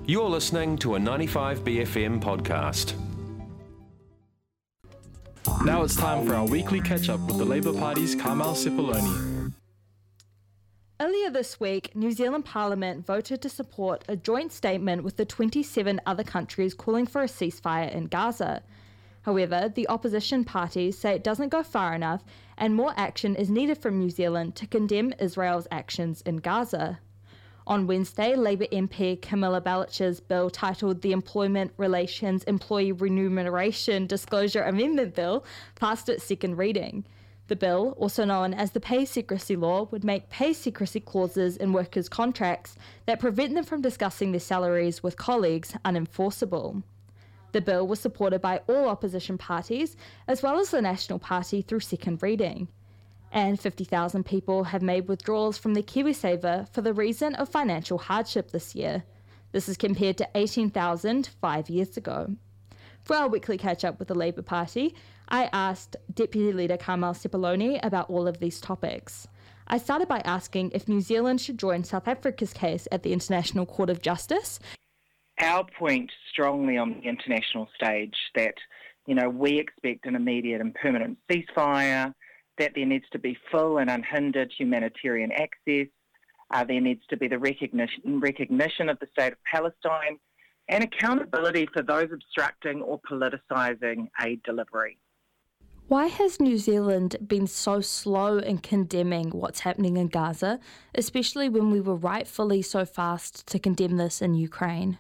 You're listening to a 95BFM podcast. Now it's time for our weekly catch-up with the Labour Party's Carmel Sepuloni. Earlier this week, New Zealand Parliament voted to support a joint statement with the 27 other countries calling for a ceasefire in Gaza. However, the opposition parties say it doesn't go far enough and more action is needed from New Zealand to condemn Israel's actions in Gaza. On Wednesday, Labour MP Camilla Belcher's bill titled the Employment Relations Employee Remuneration Disclosure Amendment Bill passed its second reading. The bill, also known as the Pay Secrecy Law, would make pay secrecy clauses in workers' contracts that prevent them from discussing their salaries with colleagues unenforceable. The bill was supported by all opposition parties, as well as the National Party through second reading. And 50,000 people have made withdrawals from their KiwiSaver for the reason of financial hardship this year. This is compared to 18,000 5 years ago. For our weekly catch-up with the Labour Party, I asked Deputy Leader Carmel Sepuloni about all of these topics. I started by asking if New Zealand should join South Africa's case at the International Court of Justice. Our point strongly on the international stage that, we expect an immediate and permanent ceasefire, that there needs to be full and unhindered humanitarian access, there needs to be the recognition of the State of Palestine, and accountability for those obstructing or politicising aid delivery. Why has New Zealand been so slow in condemning what's happening in Gaza, especially when we were rightfully so fast to condemn this in Ukraine?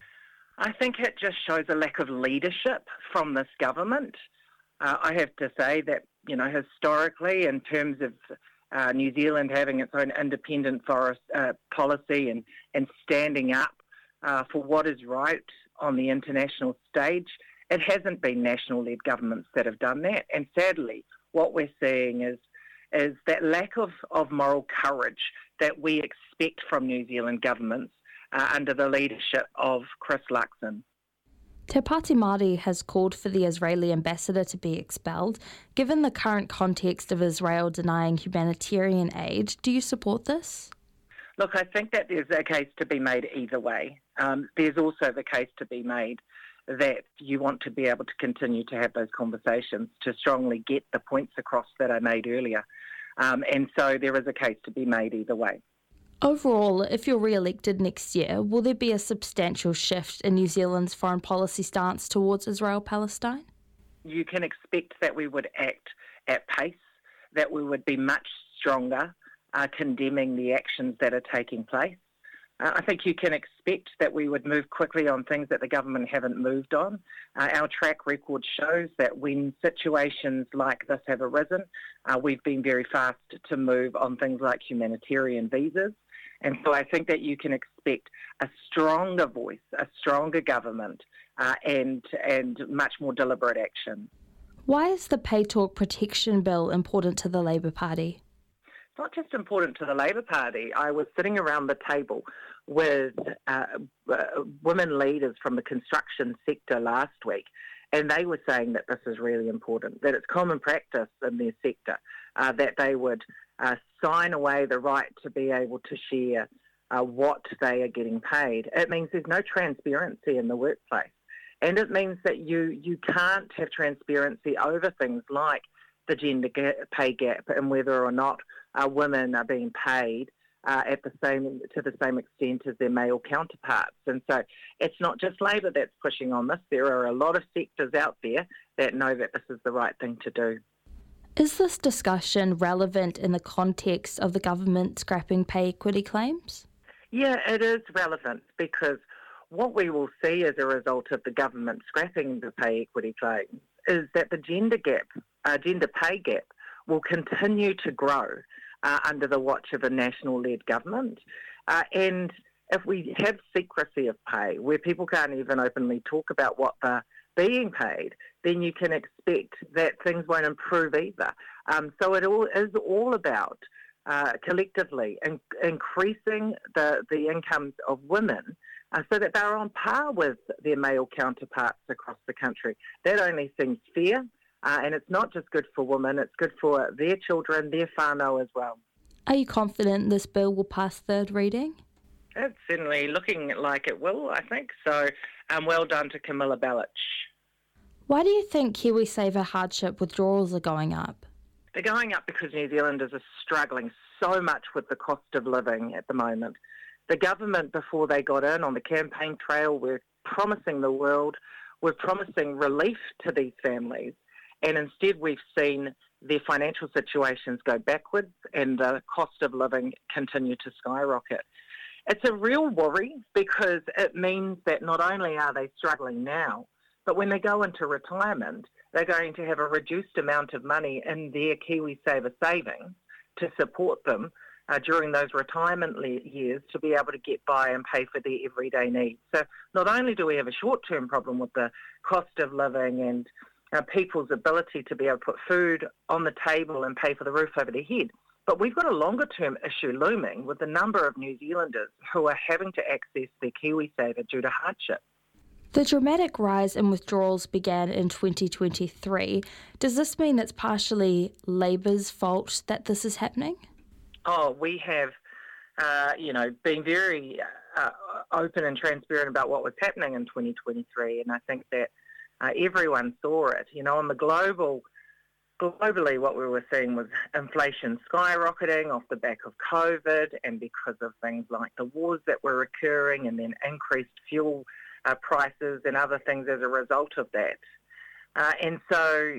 I think it just shows a lack of leadership from this government. I have to say that, historically, in terms of New Zealand having its own independent forest policy and standing up for what is right on the international stage, it hasn't been national-led governments that have done that. And sadly, what we're seeing is that lack of moral courage that we expect from New Zealand governments under the leadership of Chris Luxon. Te Pāti Māori has called for the Israeli ambassador to be expelled. Given the current context of Israel denying humanitarian aid, do you support this? Look, I think that there's a case to be made either way. There's also the case to be made that you want to be able to continue to have those conversations to strongly get the points across that I made earlier. And so there is a case to be made either way. Overall, if you're re-elected next year, will there be a substantial shift in New Zealand's foreign policy stance towards Israel-Palestine? You can expect that we would act at pace, that we would be much stronger condemning the actions that are taking place. I think you can expect that we would move quickly on things that the government haven't moved on. Our track record shows that when situations like this have arisen, we've been very fast to move on things like humanitarian visas. And so I think that you can expect a stronger voice, a stronger government, and much more deliberate action. Why is the Pay Talk Protection Bill important to the Labour Party? It's not just important to the Labour Party. I was sitting around the table with women leaders from the construction sector last week, and they were saying that this is really important, that it's common practice in their sector, that they would sign away the right to be able to share what they are getting paid. It means there's no transparency in the workplace, and it means that you can't have transparency over things like the gender pay gap and whether or not women are being paid to the same extent as their male counterparts. And so it's not just Labor that's pushing on this. There are a lot of sectors out there that know that this is the right thing to do. Is this discussion relevant in the context of the government scrapping pay equity claims? Yeah, it is relevant because what we will see as a result of the government scrapping the pay equity claims is that the gender pay gap will continue to grow under the watch of a national-led government. And if we have secrecy of pay, where people can't even openly talk about what they're being paid, then you can expect that things won't improve either. So it is all about collectively increasing the incomes of women so that they're on par with their male counterparts across the country. That only seems fair. And it's not just good for women, it's good for their children, their whānau as well. Are you confident this bill will pass third reading? It's certainly looking like it will, I think. So well done to Camilla Bellich. Why do you think KiwiSaver hardship withdrawals are going up? They're going up because New Zealanders are struggling so much with the cost of living at the moment. The government, before they got in on the campaign trail, were promising the world, were promising relief to these families, and instead we've seen their financial situations go backwards and the cost of living continue to skyrocket. It's a real worry because it means that not only are they struggling now, but when they go into retirement, they're going to have a reduced amount of money in their KiwiSaver savings to support them during those retirement years to be able to get by and pay for their everyday needs. So not only do we have a short-term problem with the cost of living and people's ability to be able to put food on the table and pay for the roof over their head, but we've got a longer-term issue looming with the number of New Zealanders who are having to access their KiwiSaver due to hardship. The dramatic rise in withdrawals began in 2023. Does this mean it's partially Labour's fault that this is happening? Oh, we have, been very open and transparent about what was happening in 2023, and I think that everyone saw it. On the globally, what we were seeing was inflation skyrocketing off the back of COVID, and because of things like the wars that were occurring, and then increased fuel prices and other things as a result of that. And so,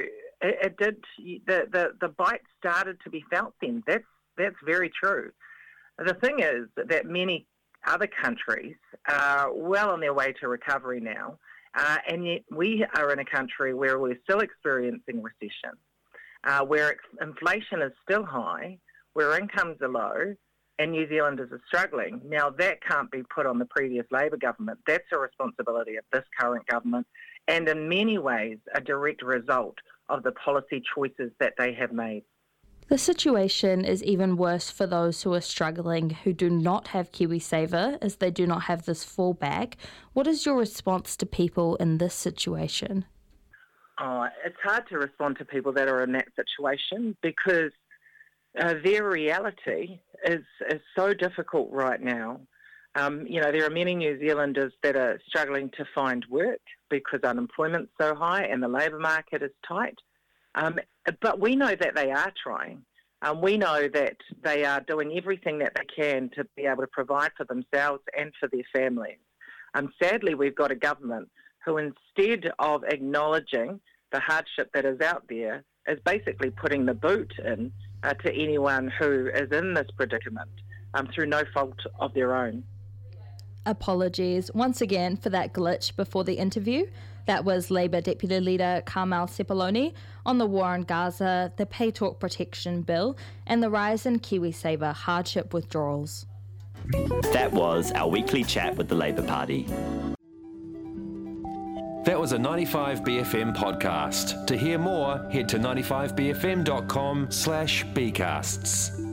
it did. The bite started to be felt then. That's very true. The thing is that many other countries are well on their way to recovery now, and yet we are in a country where we're still experiencing recession, where inflation is still high, where incomes are low, and New Zealanders are struggling. Now, that can't be put on the previous Labour government. That's a responsibility of this current government, and in many ways a direct result of the policy choices that they have made. The situation is even worse for those who are struggling who do not have KiwiSaver, as they do not have this fallback. What is your response to people in this situation? It's hard to respond to people that are in that situation because their reality is so difficult right now. There are many New Zealanders that are struggling to find work because unemployment's so high and the labour market is tight. But we know that they are trying. We know that they are doing everything that they can to be able to provide for themselves and for their families. Sadly, we've got a government who, instead of acknowledging the hardship that is out there, is basically putting the boot in to anyone who is in this predicament through no fault of their own. Apologies once again for that glitch before the interview. That was Labour Deputy Leader Carmel Cipollone on the war in Gaza, the Pay Talk Protection Bill, and the rise in KiwiSaver hardship withdrawals. That was our weekly chat with the Labour Party. That was a 95BFM podcast. To hear more, head to 95bfm.com/bcasts.